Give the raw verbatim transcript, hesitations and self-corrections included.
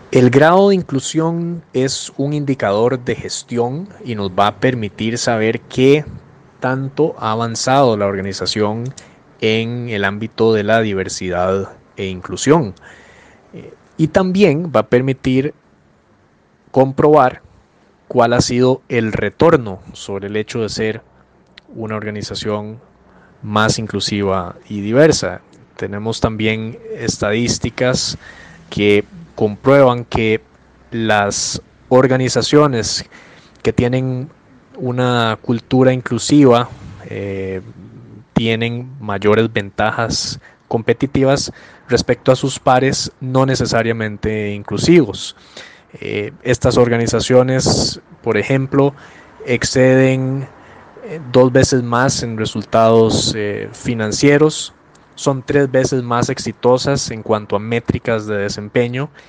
El grado de inclusión es un indicador de gestión y nos va a permitir saber qué tanto ha avanzado la organización en el ámbito de la diversidad e inclusión. Y también va a permitir comprobar cuál ha sido el retorno sobre el hecho de ser una organización más inclusiva y diversa. Tenemos también estadísticas que comprueban que las organizaciones que tienen una cultura inclusiva eh, tienen mayores ventajas competitivas respecto a sus pares no necesariamente inclusivos. Eh, estas organizaciones, por ejemplo, exceden eh, dos veces más en resultados eh, financieros, son tres veces más exitosas en cuanto a métricas de desempeño